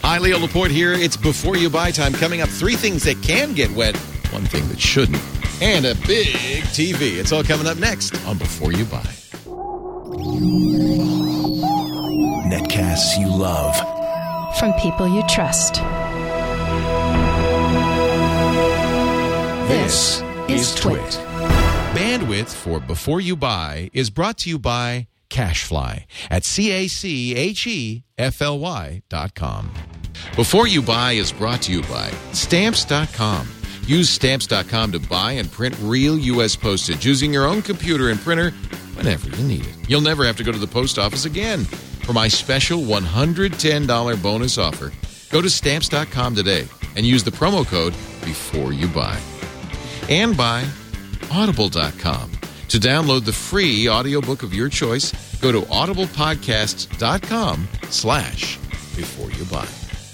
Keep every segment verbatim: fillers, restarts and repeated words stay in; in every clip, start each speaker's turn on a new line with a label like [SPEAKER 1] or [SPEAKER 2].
[SPEAKER 1] Hi, Leo Laporte here. It's Before You Buy time. Coming up, three things that can get wet, one thing that shouldn't, and a big T V. It's all coming up next on Before You Buy.
[SPEAKER 2] Netcasts you love.
[SPEAKER 3] From people you trust.
[SPEAKER 1] This is Twit. Bandwidth for Before You Buy is brought to you by CashFly at C A C H E F L Y dot com. Before You Buy is brought to you by Stamps dot com. Use Stamps dot com to buy and print real U S postage using your own computer and printer whenever you need it. You'll never have to go to the post office again. For my special one hundred ten dollars bonus offer, go to Stamps dot com today and use the promo code Before You Buy. And by Audible dot com. To download the free audiobook of your choice, go to audiblepodcasts dot com slash Before You Buy.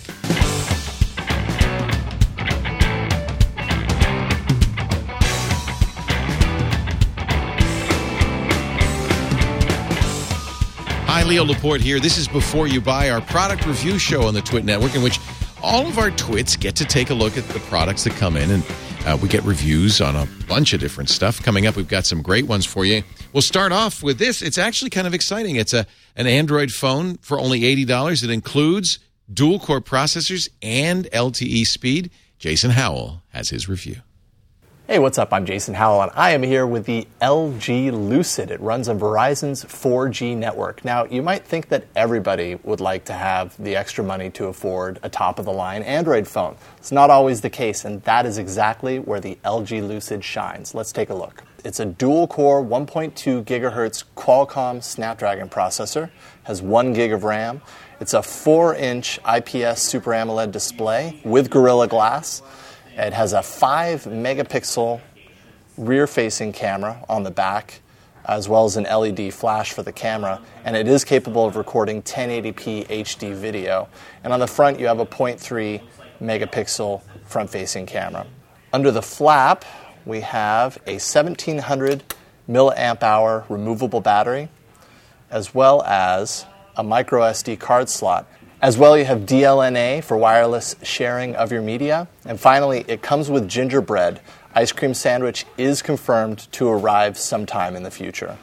[SPEAKER 1] Hi, Leo Laporte here. This is Before You Buy, our product review show on the Twit Network, in which all of our twits get to take a look at the products that come in, and uh, we get reviews on a bunch of different stuff. Coming up, we've got some great ones for you. We'll start off with this. It's actually kind of exciting. It's a an Android phone for only eighty dollars. It includes dual-core processors and L T E speed. Jason Howell has his review.
[SPEAKER 4] Hey, what's up? I'm Jason Howell, and I am here with the L G Lucid. It runs on Verizon's four G network. Now, you might think that everybody would like to have the extra money to afford a top-of-the-line Android phone. It's not always the case, and that is exactly where the L G Lucid shines. Let's take a look. It's a dual-core one point two gigahertz Qualcomm Snapdragon processor, has one gig of RAM. It's a four inch I P S Super AMOLED display with Gorilla Glass. It has a five megapixel rear-facing camera on the back, as well as an L E D flash for the camera, and it is capable of recording ten eighty p H D video. And on the front, you have a zero point three megapixel front-facing camera. Under the flap, we have a seventeen hundred milliamp hour removable battery, as well as a micro S D card slot. As well, you have D L N A for wireless sharing of your media. And finally, it comes with gingerbread. Ice cream sandwich is confirmed to arrive sometime in the future.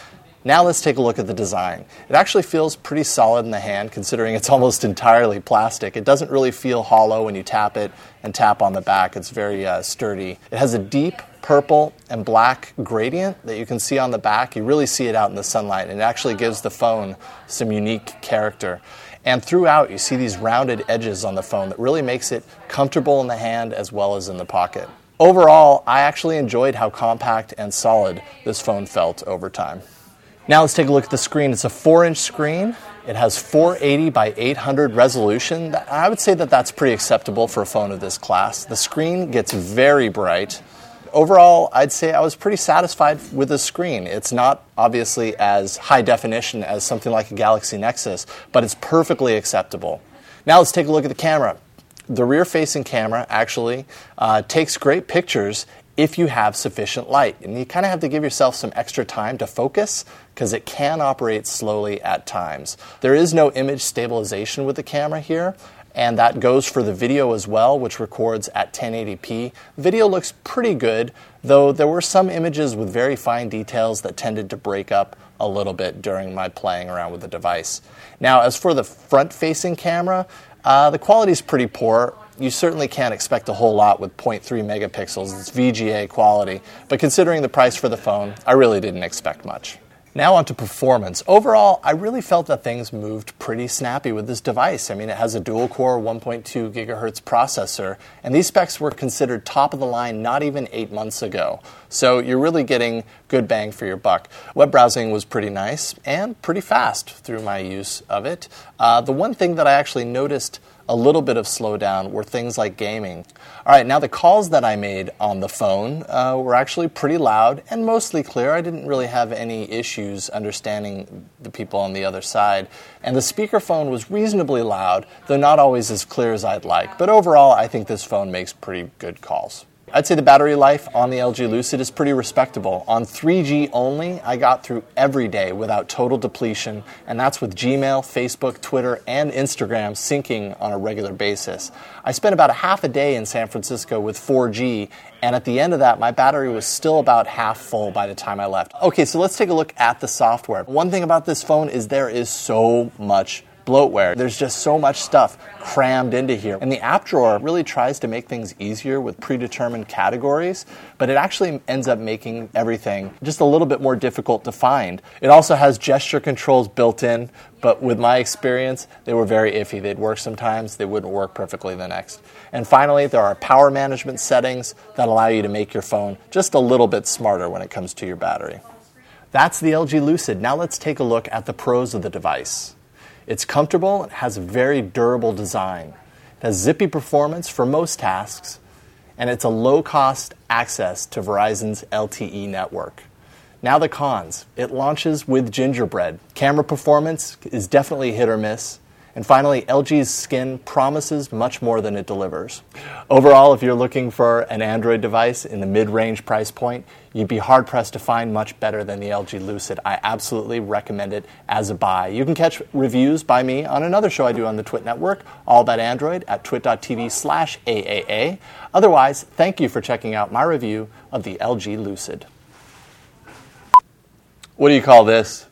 [SPEAKER 4] Now let's take a look at the design. It actually feels pretty solid in the hand, considering it's almost entirely plastic. It doesn't really feel hollow when you tap it and tap on the back. It's very uh, sturdy. It has a deep purple and black gradient that you can see on the back. You really see it out in the sunlight, and it actually gives the phone some unique character. And throughout, you see these rounded edges on the phone that really makes it comfortable in the hand as well as in the pocket. Overall, I actually enjoyed how compact and solid this phone felt over time. Now let's take a look at the screen. It's a four inch screen. It has four eighty by eight hundred resolution. I would say that that's pretty acceptable for a phone of this class. The screen gets very bright. Overall, I'd say I was pretty satisfied with the screen. It's not obviously as high definition as something like a Galaxy Nexus, but it's perfectly acceptable. Now let's take a look at the camera. The rear-facing camera actually uh, takes great pictures if you have sufficient light. And you kind of have to give yourself some extra time to focus because it can operate slowly at times. There is no image stabilization with the camera here, and that goes for the video as well, which records at ten eighty p. Video looks pretty good, though there were some images with very fine details that tended to break up a little bit during my playing around with the device. Now, as for the front-facing camera, uh, the quality is pretty poor. You certainly can't expect a whole lot with zero point three megapixels. It's V G A quality, but considering the price for the phone, I really didn't expect much. Now on to performance. Overall, I really felt that things moved pretty snappy with this device. I mean, it has a dual-core one point two gigahertz processor, and these specs were considered top of the line not even eight months ago. So you're really getting good bang for your buck. Web browsing was pretty nice and pretty fast through my use of it. Uh, the one thing that I actually noticed a little bit of slowdown were things like gaming. All right, now the calls that I made on the phone uh, were actually pretty loud and mostly clear. I didn't really have any issues understanding the people on the other side. And the speakerphone was reasonably loud, though not always as clear as I'd like. But overall, I think this phone makes pretty good calls. I'd say the battery life on the L G Lucid is pretty respectable. On three G only, I got through every day without total depletion, and that's with Gmail, Facebook, Twitter, and Instagram syncing on a regular basis. I spent about a half a day in San Francisco with four G, and at the end of that, my battery was still about half full by the time I left. Okay, so let's take a look at the software. One thing about this phone is there is so much bloatware. There's just so much stuff crammed into here. And the app drawer really tries to make things easier with predetermined categories, but it actually ends up making everything just a little bit more difficult to find. It also has gesture controls built in, but with my experience, they were very iffy. They'd work sometimes, they wouldn't work perfectly the next. And finally, there are power management settings that allow you to make your phone just a little bit smarter when it comes to your battery. That's the L G Lucid. Now let's take a look at the pros of the device. It's comfortable, it has a very durable design. It has zippy performance for most tasks, and it's a low-cost access to Verizon's L T E network. Now the cons. It launches with Gingerbread. Camera performance is definitely hit or miss. And finally, L G's skin promises much more than it delivers. Overall, if you're looking for an Android device in the mid-range price point, you'd be hard-pressed to find much better than the L G Lucid. I absolutely recommend it as a buy. You can catch reviews by me on another show I do on the Twit Network, All About Android, at twit.tv slash AAA. Otherwise, thank you for checking out my review of the L G Lucid. What do you call this?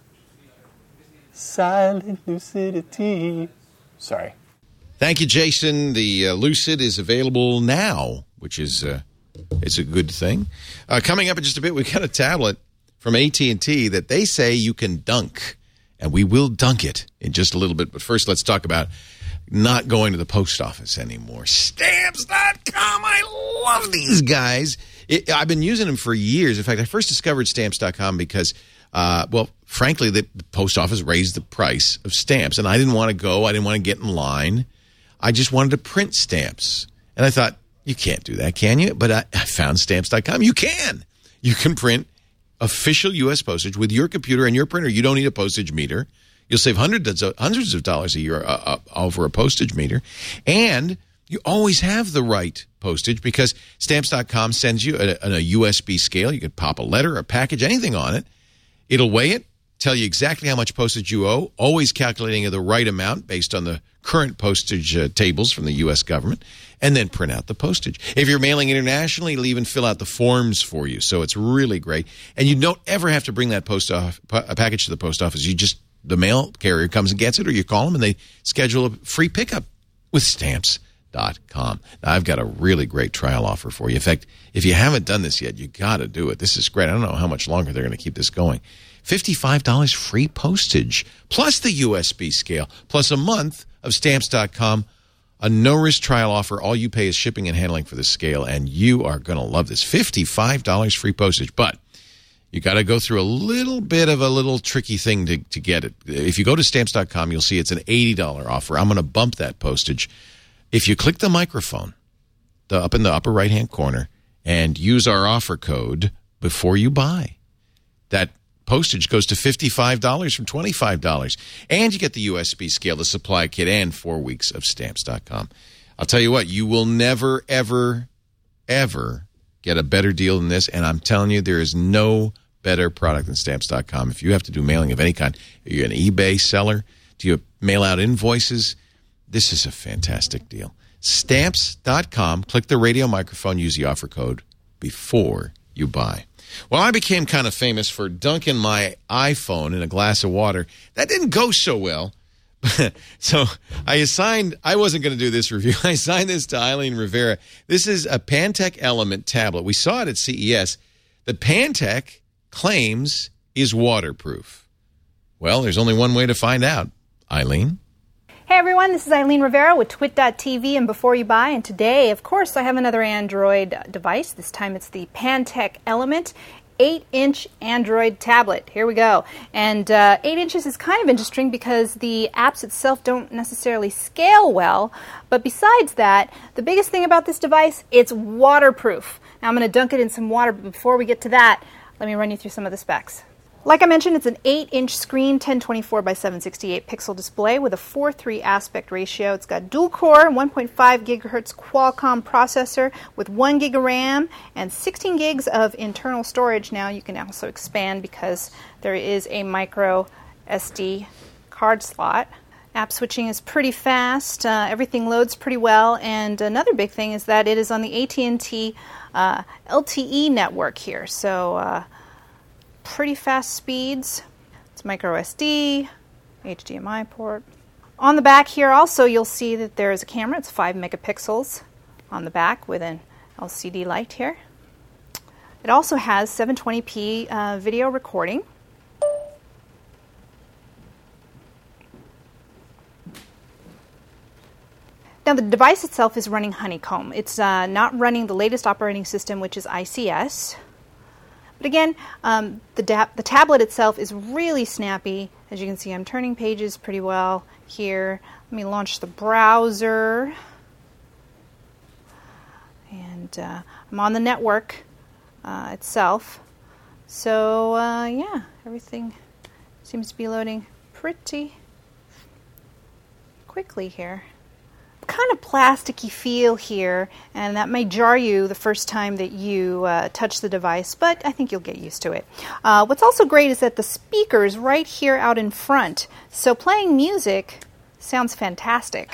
[SPEAKER 4] Silent lucidity. Sorry.
[SPEAKER 1] Thank you, Jason. The uh, Lucid is available now, which is uh, it's a good thing. Uh, coming up in just a bit, we've got a tablet from A T and T that they say you can dunk, and we will dunk it in just a little bit. But first, let's talk about not going to the post office anymore. Stamps dot com. I love these guys. It, I've been using them for years. In fact, I first discovered Stamps dot com because Uh, well, frankly, the, the post office raised the price of stamps, and I didn't want to go. I didn't want to get in line. I just wanted to print stamps. And I thought, you can't do that, can you? But I, I found Stamps dot com. You can. You can print official U S postage with your computer and your printer. You don't need a postage meter. You'll save hundreds of, hundreds of dollars a year uh, uh, over a postage meter. And you always have the right postage because Stamps dot com sends you a, a U S B scale. You could pop a letter, a package, anything on it. It'll weigh it, tell you exactly how much postage you owe, always calculating the right amount based on the current postage uh, tables from the U S government, and then print out the postage. If you're mailing internationally, it'll even fill out the forms for you, so it's really great. And you don't ever have to bring that post off, a package to the post office. You just, the mail carrier comes and gets it, or you call them and they schedule a free pickup with Stamps dot com. Now, I've got a really great trial offer for you. In fact, if you haven't done this yet, you got to do it. This is great. I don't know how much longer they're going to keep this going. fifty-five dollars free postage, plus the U S B scale, plus a month of Stamps dot com, a no-risk trial offer. All you pay is shipping and handling for the scale, and you are going to love this. fifty-five dollars free postage, but you got to go through a little bit of a little tricky thing to, to get it. If you go to Stamps dot com, you'll see it's an eighty dollars offer. I'm going to bump that postage. If you click the microphone the, up in the upper right-hand corner and use our offer code before you buy, that postage goes to fifty-five dollars from twenty-five dollars. And you get the U S B scale, the supply kit, and four weeks of Stamps dot com. I'll tell you what, you will never, ever, ever get a better deal than this. And I'm telling you, there is no better product than Stamps dot com. If you have to do mailing of any kind, you're an eBay seller, do you mail out invoices? This is a fantastic deal. Stamps dot com. Click the radio microphone. Use the offer code before you buy. Well, I became kind of famous for dunking my iPhone in a glass of water. That didn't go so well. So I assigned, I wasn't going to do this review. I assigned this to Eileen Rivera. This is a Pantech Element tablet. We saw it at C E S. The Pantech claims is waterproof. Well, there's only one way to find out. Eileen?
[SPEAKER 2] Hey everyone, this is Eileen Rivera with twit dot t v and Before You Buy, and today, of course, I have another Android device. This time it's the Pantech Element eight inch Android tablet. Here we go. And uh, eight inches is kind of interesting because the apps itself don't necessarily scale well, but besides that, the biggest thing about this device, it's waterproof. Now I'm going to dunk it in some water, but before we get to that, let me run you through some of the specs. Like I mentioned, it's an eight inch screen, ten twenty-four by seven sixty-eight pixel display with a four three aspect ratio. It's got dual-core, one point five gigahertz Qualcomm processor with one gig of RAM and sixteen gigs of internal storage. Now you can also expand because there is a micro S D card slot. App switching is pretty fast. Uh, everything loads pretty well. And another big thing is that it is on the A T and T uh, L T E network here. So uh, pretty fast speeds. It's micro S D, H D M I port. On the back here also you'll see that there is a camera. It's five megapixels on the back with an L C D light here. It also has seven twenty p uh, video recording. Now the device itself is running Honeycomb. It's uh, not running the latest operating system, which is I C S. But again, um, the, da- the tablet itself is really snappy. As you can see, I'm turning pages pretty well here. Let me launch the browser. And uh, I'm on the network uh, itself. So uh, yeah, everything seems to be loading pretty quickly here. Kind of plasticky feel here, and that may jar you the first time that you uh, touch the device, but I think you'll get used to it. Uh, what's also great is that the speaker's right here out in front, so playing music sounds fantastic.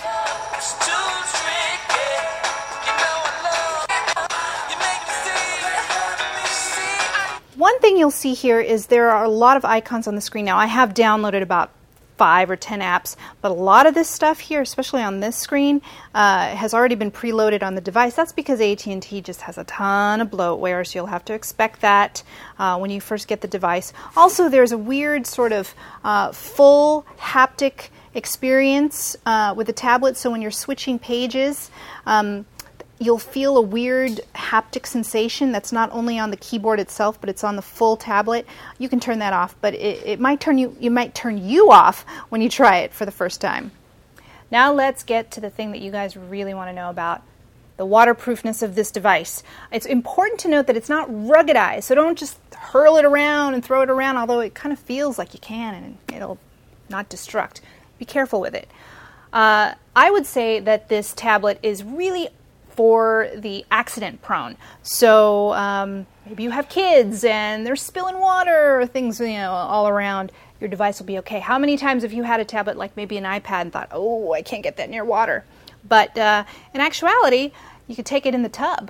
[SPEAKER 2] One thing you'll see here is there are a lot of icons on the screen. Now, I have downloaded about five or ten apps, but a lot of this stuff here, especially on this screen, uh, has already been preloaded on the device. That's because A T and T just has a ton of bloatware, so you'll have to expect that uh, when you first get the device. Also, there's a weird sort of uh, full haptic experience uh, with the tablet, so when you're switching pages, um, you'll feel a weird haptic sensation that's not only on the keyboard itself, but it's on the full tablet. You can turn that off, but it, it might turn you, it might turn you off when you try it for the first time. Now let's get to the thing that you guys really want to know about, the waterproofness of this device. It's important to note that it's not ruggedized, so don't just hurl it around and throw it around, although it kind of feels like you can and it'll not destruct. Be careful with it. Uh, I would say that this tablet is really for the accident prone. So um, maybe you have kids and they're spilling water or things, you know, all around. Your device will be okay. How many times have you had a tablet like maybe an iPad and thought, oh, I can't get that near water? But uh, in actuality, you could take it in the tub.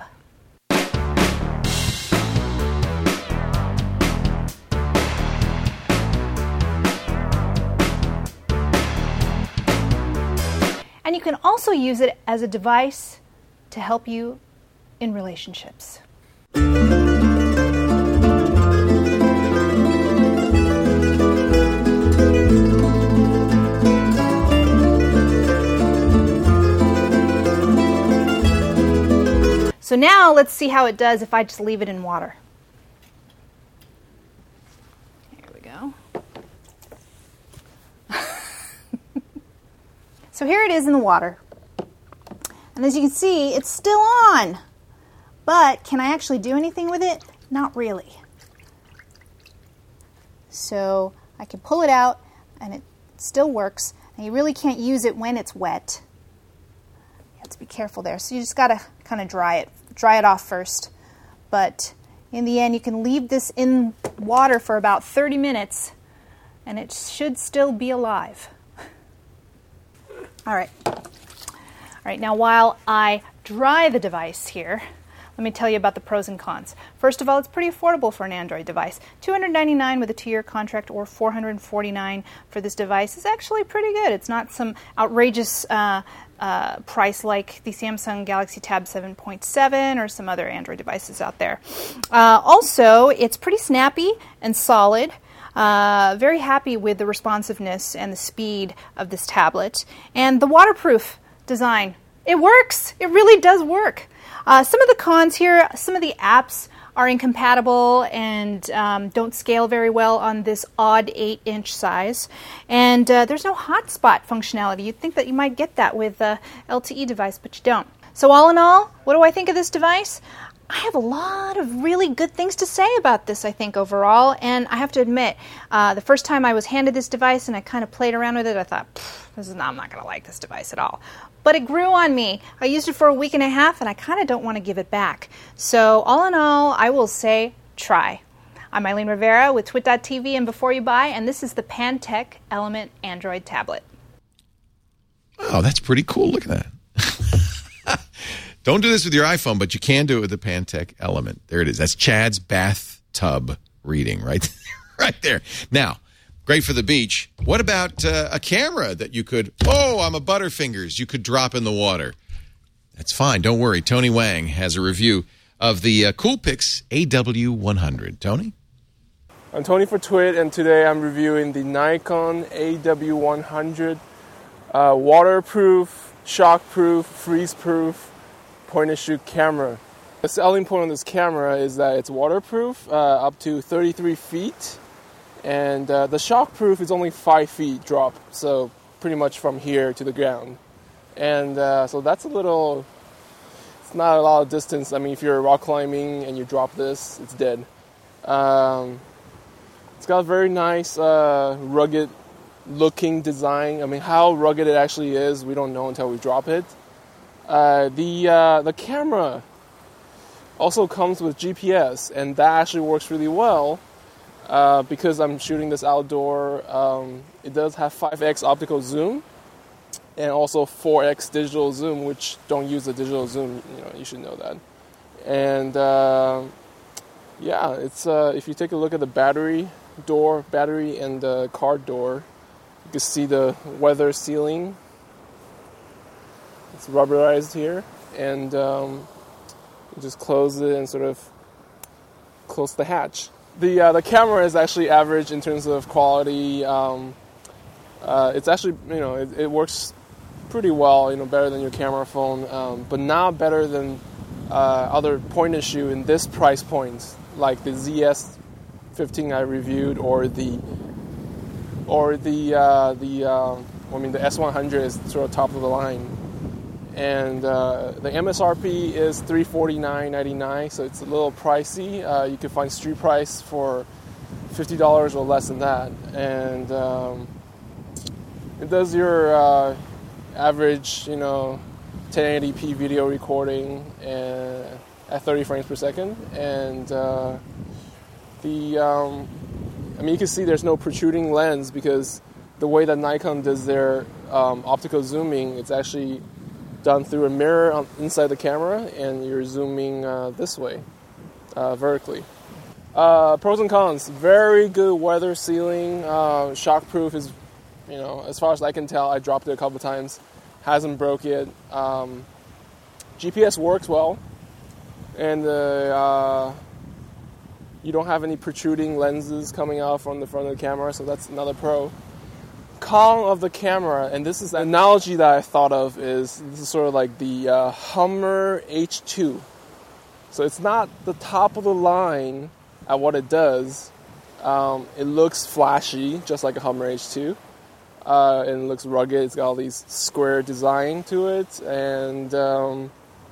[SPEAKER 2] And you can also use it as a device to help you in relationships. So now let's see how it does if I just leave it in water. Here we go. So here it is in the water. And as you can see, it's still on. But can I actually do anything with it? Not really. So I can pull it out and it still works. And you really can't use it when it's wet. You have to be careful there. So you just got to kind of dry it, dry it off first. But in the end, you can leave this in water for about thirty minutes and it should still be alive. All right. All right, now while I dry the device here, let me tell you about the pros and cons. First of all, it's pretty affordable for an Android device. two hundred ninety-nine dollars with a two-year contract or four hundred forty-nine dollars for this device is actually pretty good. It's not some outrageous uh, uh, price like the Samsung Galaxy Tab seven point seven or some other Android devices out there. Uh, also, it's pretty snappy and solid. Uh, very happy with the responsiveness and the speed of this tablet. And the waterproof design. It works. It really does work. Uh, some of the cons here, some of the apps are incompatible and um, don't scale very well on this odd eight inch size. And uh, there's no hotspot functionality. You'd think that you might get that with a L T E device, but you don't. So all in all, what do I think of this device? I have a lot of really good things to say about this, I think, overall. And I have to admit, uh, the first time I was handed this device and I kind of played around with it, I thought, this is not, I'm not going to like this device at all. But it grew on me. I used it for a week and a half, and I kind of don't want to give it back. So all in all, I will say try. I'm Eileen Rivera with Twit dot T V and Before You Buy, and this is the Pantech Element Android tablet.
[SPEAKER 1] Oh, that's pretty cool. Look at that. Don't do this with your iPhone, but you can do it with the Pantech Element. There it is. That's Chad's bathtub reading right there. Right there. Now, great for the beach. What about uh, a camera that you could, oh, I'm a Butterfingers, you could drop in the water? That's fine. Don't worry. Tony Wang has a review of the uh, Coolpix A W one hundred. Tony?
[SPEAKER 5] I'm Tony for Twit, and today I'm reviewing the Nikon A W one hundred uh, waterproof, shockproof, freeze-proof point-and-shoot camera. The selling point on this camera is that it's waterproof, uh, up to thirty-three feet, and uh, the shockproof is only five feet drop, so pretty much from here to the ground. And uh, so that's a little, it's not a lot of distance. I mean, if you're rock climbing and you drop this, it's dead. Um, it's got a very nice, uh, rugged looking design. I mean, how rugged it actually is, we don't know until we drop it. Uh, the uh, the camera also comes with G P S, and that actually works really well uh, because I'm shooting this outdoor. Um, it does have five x optical zoom and also four x digital zoom, which don't use the digital zoom. You know, you should know that. And uh, yeah, it's uh, if you take a look at the battery door, battery and the car door, you can see the weather sealing. It's rubberized here, and um, you just close it and sort of close the hatch. The uh, the camera is actually average in terms of quality. Um, uh, it's actually, you know, it, it works pretty well, you know, better than your camera phone, um, but not better than uh, other point and shoot in this price point, like the Z S fifteen I reviewed, or the or the uh, the uh, I mean the S one hundred is sort of top of the line. And uh, the M S R P is three hundred forty-nine dollars and ninety-nine cents, so it's a little pricey. Uh, you can find street price for fifty dollars or less than that. And um, it does your uh, average, you know, ten eighty p video recording and, at thirty frames per second. And uh, the, um, I mean, you can see there's no protruding lens because the way that Nikon does their um, optical zooming, it's actually done through a mirror on, inside the camera, and you're zooming uh, this way, uh, vertically. Uh, pros and cons: very good weather sealing. Uh, shockproof is, you know, as far as I can tell, I dropped it a couple times, hasn't broke yet. Um, G P S works well, and uh, uh, you don't have any protruding lenses coming out from the front of the camera, so that's another pro. Con of the camera, and this is an analogy that I thought of, is this is sort of like the uh, Hummer H two. So it's not the top of the line at what it does. Um, it looks flashy, just like a Hummer H two, uh, and it looks rugged. It's got all these square design to it, and um,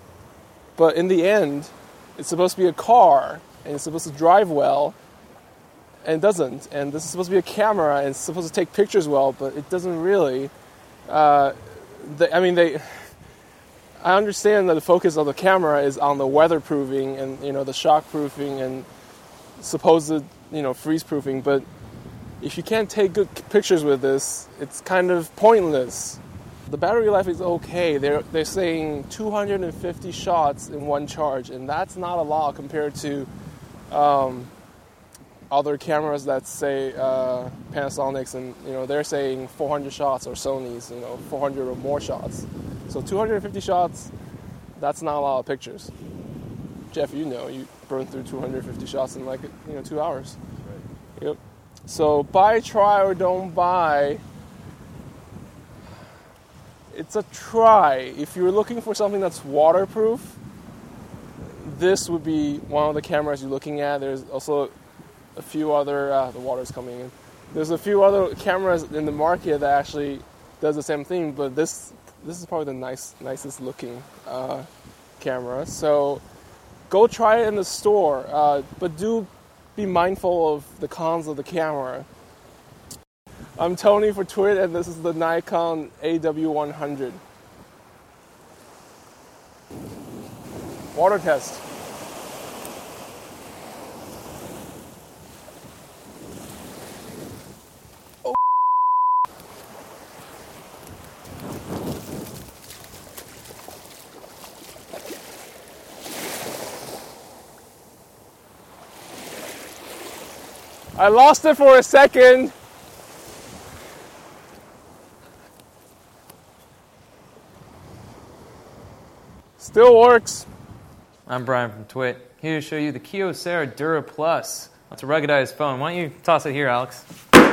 [SPEAKER 5] but in the end, it's supposed to be a car, and it's supposed to drive well. And it doesn't. And this is supposed to be a camera, and it's supposed to take pictures well, but it doesn't really. Uh, they, I mean, they. I understand that the focus of the camera is on the weatherproofing and, you know, the shockproofing and supposed, you know, freeze-proofing, but if you can't take good pictures with this, it's kind of pointless. The battery life is okay. They're they're saying two hundred fifty shots in one charge, and that's not a lot compared to. Um, other cameras that say uh, Panasonic's, and you know they're saying four hundred shots, or Sony's, you know, four hundred or more shots. So two hundred fifty shots, that's not a lot of pictures. Jeff, you know, you burn through two hundred fifty shots in like you know two hours. Right. Yep. So buy, try, or don't buy. It's a try. If you're looking for something that's waterproof, this would be one of the cameras you're looking at. There's also a few other, uh, the water's coming in. There's a few other cameras in the market that actually does the same thing, but this this is probably the nice nicest looking uh, camera. So go try it in the store, uh, but do be mindful of the cons of the camera. I'm Tony for Twit, and this is the Nikon A W one hundred. Water test. Oh. I lost it for a second. Still works.
[SPEAKER 6] I'm Brian from Twit, here to show you the Kyocera Dura Plus. That's a ruggedized phone. Why don't you toss it here, Alex?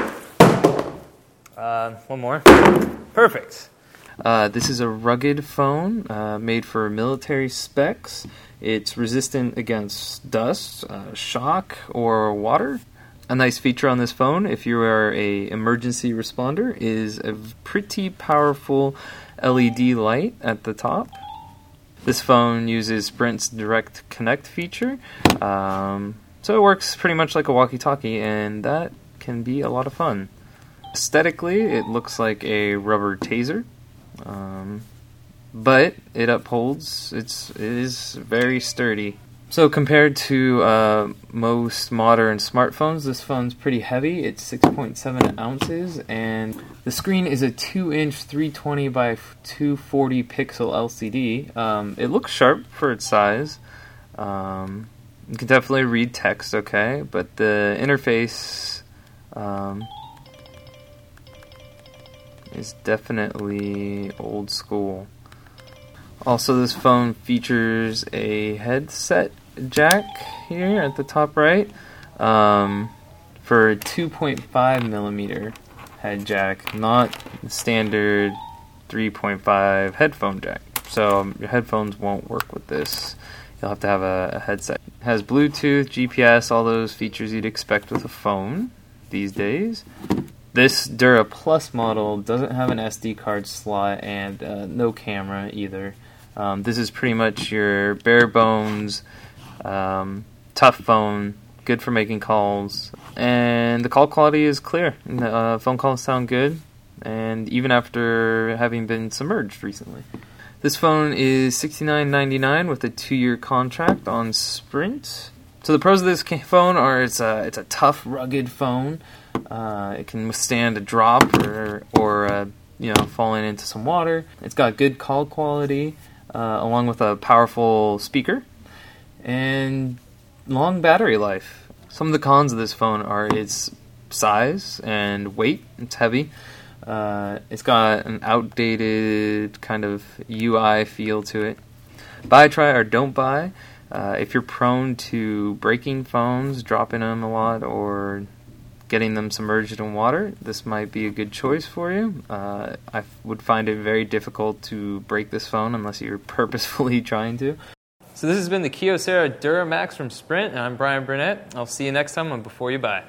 [SPEAKER 6] Uh, one more. Perfect. Uh, this is a rugged phone uh, made for military specs. It's resistant against dust, uh, shock, or water. A nice feature on this phone, if you are a emergency responder, is a pretty powerful L E D light at the top. This phone uses Sprint's Direct Connect feature, um, so it works pretty much like a walkie-talkie, and that can be a lot of fun. Aesthetically, it looks like a rubber taser, um, but it upholds. It's, it is very sturdy. So compared to uh, most modern smartphones, this phone's pretty heavy. It's six point seven ounces, and the screen is a two inch three twenty by two forty pixel L C D. Um, it looks sharp for its size. Um, you can definitely read text okay, but the interface um, is definitely old school. Also, this phone features a headset jack here at the top right um, for a two point five millimeter head jack, not the standard three point five headphone jack. So um, your headphones won't work with this. You'll have to have a, a headset. It has Bluetooth, G P S, all those features you'd expect with a phone these days. This Dura Plus model doesn't have an S D card slot and uh, no camera either. Um, this is pretty much your bare bones, um, tough phone, good for making calls, and the call quality is clear. Uh, phone calls sound good, and even after having been submerged recently. This phone is sixty-nine ninety-nine with a two-year contract on Sprint. So the pros of this phone are it's a it's a tough, rugged phone. Uh, it can withstand a drop or or uh, you know falling into some water. It's got good call quality. Uh, along with a powerful speaker and long battery life. Some of the cons of this phone are its size and weight. It's heavy. Uh, it's got an outdated kind of U I feel to it. Buy, try, or don't buy. Uh, if you're prone to breaking phones, dropping them a lot, or getting them submerged in water, this might be a good choice for you. Uh, I f- would find it very difficult to break this phone unless you're purposefully trying to. So this has been the Kyocera Duramax from Sprint, and I'm Brian Burnett. I'll see you next time on Before You Buy.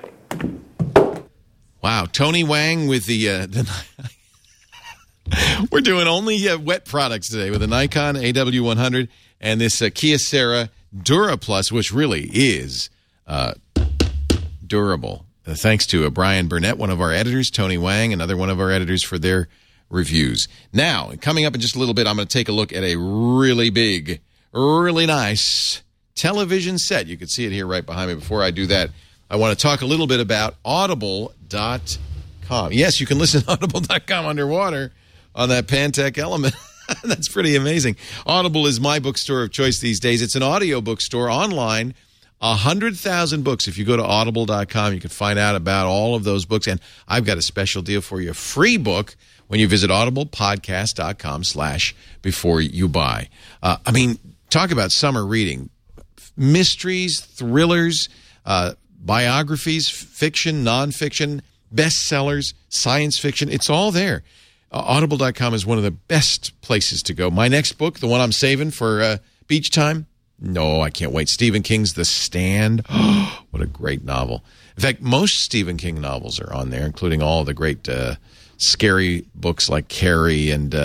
[SPEAKER 1] Wow, Tony Wang with the... Uh, the We're doing only uh, wet products today with the Nikon A W one hundred and this uh, Kyocera Dura Plus, which really is uh, durable. Uh, thanks to uh, Brian Burnett, one of our editors, Tony Wang, another one of our editors, for their reviews. Now, coming up in just a little bit, I'm going to take a look at a really big, really nice television set. You can see it here right behind me. Before I do that, I want to talk a little bit about audible dot com. Yes, you can listen to audible dot com underwater on that Pantech Element. That's pretty amazing. Audible is my bookstore of choice these days. It's an audio bookstore online. one hundred thousand books. If you go to audible dot com, you can find out about all of those books. And I've got a special deal for you, a free book when you visit audiblepodcast dot com slash before you buy. Uh, I mean, talk about summer reading. Mysteries, thrillers, uh, biographies, fiction, nonfiction, bestsellers, science fiction. It's all there. Uh, audible dot com is one of the best places to go. My next book, the one I'm saving for uh, beach time, no, I can't wait. Stephen King's The Stand. Oh, what a great novel. In fact, most Stephen King novels are on there, including all the great uh, scary books like Carrie and uh,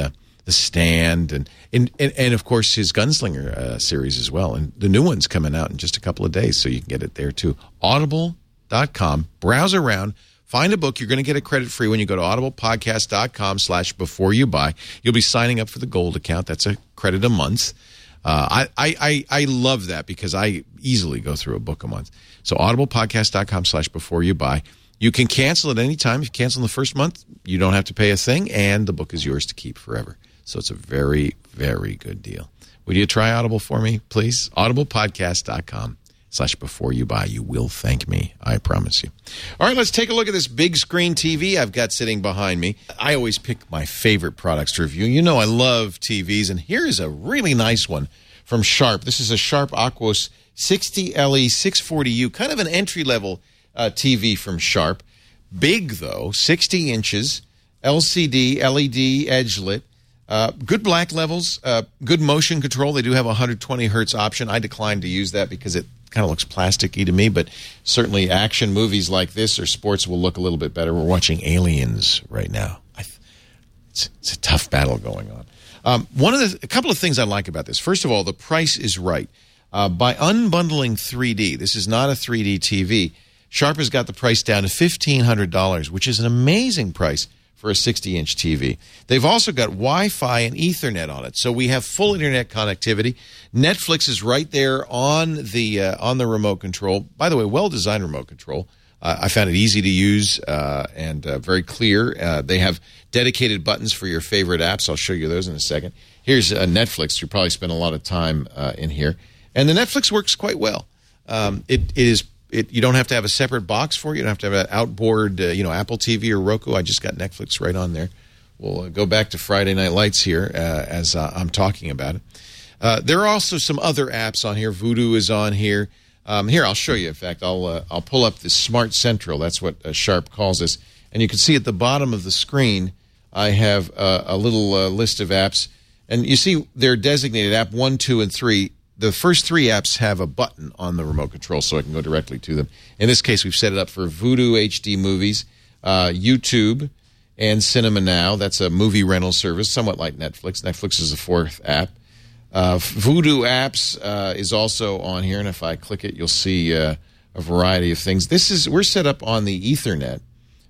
[SPEAKER 1] The Stand, and and, and, and of course his Gunslinger uh, series as well. And the new one's coming out in just a couple of days, so you can get it there too. Audible dot com. Browse around. Find a book. You're going to get a credit free when you go to audiblepodcast dot com slash before you buy. You'll be signing up for the gold account. That's a credit a month. Uh, I, I, I love that because I easily go through a book a month. So audiblepodcast dot com slash before you buy. You can cancel at any time. If you cancel in the first month, you don't have to pay a thing, and the book is yours to keep forever. So it's a very, very good deal. Would you try Audible for me, please? audiblepodcast dot com slash before you buy. You will thank me. I promise you. All right, let's take a look at this big screen T V I've got sitting behind me. I always pick my favorite products to review. You know I love T Vs, and here's a really nice one from Sharp. This is a Sharp Aquos sixty L E six forty U, kind of an entry-level uh, T V from Sharp. Big, though, sixty inches, L C D, L E D, edge-lit. Uh, good black levels, uh, good motion control. They do have a one hundred twenty hertz option. I declined to use that because it kind of looks plasticky to me, but certainly action movies like this or sports will look a little bit better. We're watching Aliens right now. I th- it's, it's a tough battle going on. Um, one of the, a couple of things I like about this. First of all, the price is right. Uh, by unbundling three D, this is not a three D T V, Sharp has got the price down to fifteen hundred dollars, which is an amazing price for a sixty inch T V. They've also got Wi-Fi and Ethernet on it, so we have full internet connectivity. Netflix is right there on the uh, on the remote control. By the way, well-designed remote control. Uh, I found it easy to use uh, and uh, very clear. Uh, they have dedicated buttons for your favorite apps. I'll show you those in a second. Here's uh, Netflix. You probably spend a lot of time uh, in here. And the Netflix works quite well. Um, it, it is It, you don't have to have a separate box for it. You don't have to have an outboard, uh, you know, Apple T V or Roku. I just got Netflix right on there. We'll uh, go back to Friday Night Lights here uh, as uh, I'm talking about it. Uh, there are also some other apps on here. Vudu is on here. Um, here, I'll show you. In fact, I'll uh, I'll pull up the Smart Central. That's what uh, Sharp calls this. And you can see at the bottom of the screen, I have uh, a little uh, list of apps. And you see they're designated app one, two, and three. The first three apps have a button on the remote control, so I can go directly to them. In this case, we've set it up for Vudu H D Movies, uh, YouTube, and Cinema Now. That's a movie rental service, somewhat like Netflix. Netflix is the fourth app. Uh, Vudu Apps uh, is also on here, and if I click it, you'll see uh, a variety of things. This is we're set up on the Ethernet,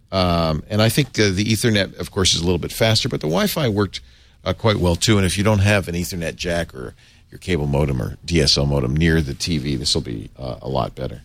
[SPEAKER 1] um, and I think uh, the Ethernet, of course, is a little bit faster, but the Wi-Fi worked uh, quite well too. And if you don't have an Ethernet jack or your cable modem or D S L modem near the T V, this will be uh, a lot better.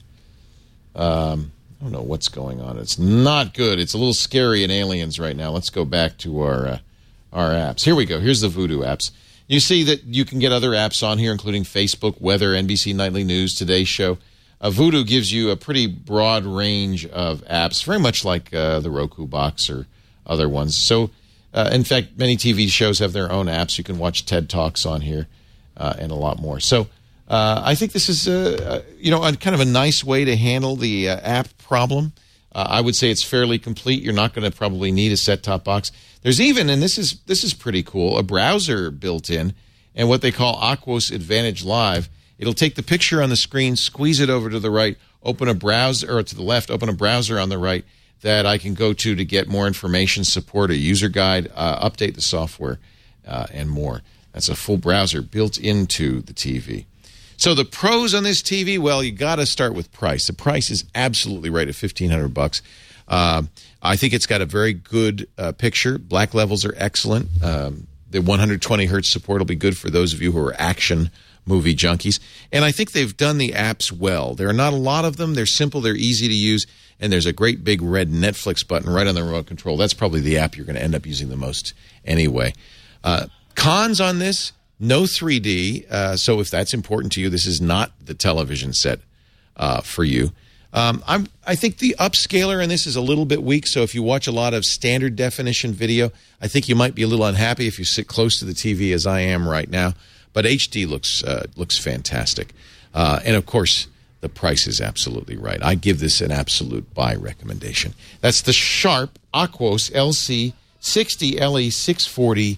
[SPEAKER 1] Um, I don't know what's going on. It's not good. It's a little scary in Aliens right now. Let's go back to our uh, our apps. Here we go. Here's the Vudu apps. You see that you can get other apps on here, including Facebook, Weather, N B C Nightly News, Today's Show. Uh, Vudu gives you a pretty broad range of apps, very much like uh, the Roku box or other ones. So, uh, in fact, many T V shows have their own apps. You can watch TED Talks on here. Uh, and a lot more. So uh, I think this is, uh, you know, a, kind of a nice way to handle the uh, app problem. Uh, I would say it's fairly complete. You're not going to probably need a set-top box. There's even, and this is this is pretty cool, a browser built in, and what they call Aquos Advantage Live. It'll take the picture on the screen, squeeze it over to the right, open a browser, or to the left, open a browser on the right that I can go to to get more information, support a user guide, uh, update the software, uh, and more. That's a full browser built into the T V. So the pros on this T V, well, you got to start with price. The price is absolutely right at fifteen hundred bucks. Uh, I think it's got a very good uh, picture. Black levels are excellent. Um, the one hundred twenty hertz support will be good for those of you who are action movie junkies. And I think they've done the apps well. There are not a lot of them. They're simple. They're easy to use. And there's a great big red Netflix button right on the remote control. That's probably the app you're going to end up using the most anyway. Uh, Cons on this, no three D, uh, so if that's important to you, this is not the television set uh, for you. Um, I'm, I think the upscaler in this is a little bit weak, so if you watch a lot of standard definition video, I think you might be a little unhappy if you sit close to the T V as I am right now. But H D looks uh, looks fantastic. Uh, and, of course, the price is absolutely right. I give this an absolute buy recommendation. That's the Sharp Aquos L C sixty L E six forty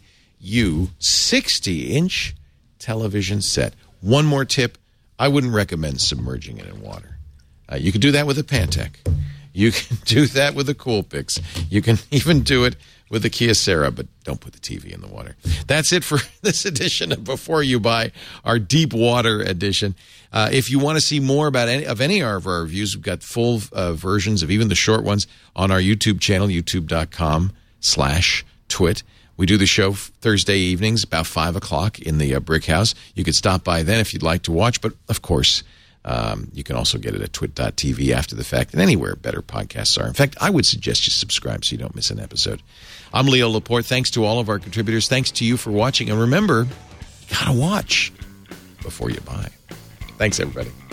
[SPEAKER 1] U sixty inch television set. One more tip, I wouldn't recommend submerging it in water. Uh, you can do that with a Pantech. You can do that with a Coolpix. You can even do it with the Kyocera, but don't put the T V in the water. That's it for this edition of Before You Buy, our deep water edition. Uh, if you want to see more about any of any of our reviews, we've got full uh, versions of even the short ones on our YouTube channel, youtube.com slash twit. We do the show Thursday evenings about five o'clock in the uh, Brick House. You could stop by then if you'd like to watch, but of course, um, you can also get it at twit dot t v after the fact and anywhere better podcasts are. In fact, I would suggest you subscribe so you don't miss an episode. I'm Leo Laporte. Thanks to all of our contributors. Thanks to you for watching. And remember, you got to watch before you buy. Thanks, everybody.